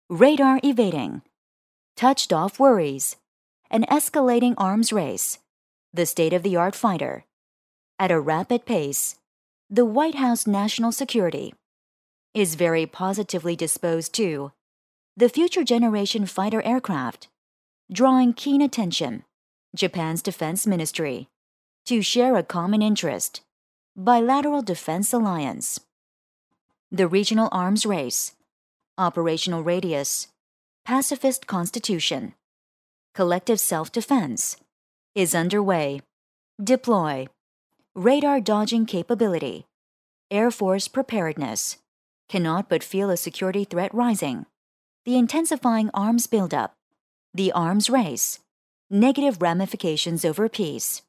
radar evading, touched off worries, an escalating arms race, the state-of-the-art fighter. At a rapid pace, the White House national security is very positively disposed to the future generation fighter aircraft, drawing keen attention, Japan's defense ministry, to share a common interest, bilateral defense alliance. The regional arms race, operational radius, pacifist constitution, collective self-defense, is underway. Deploy, radar dodging capability, Air Force preparedness, cannot but feel a security threat rising, the intensifying arms buildup, the arms race, negative ramifications over peace.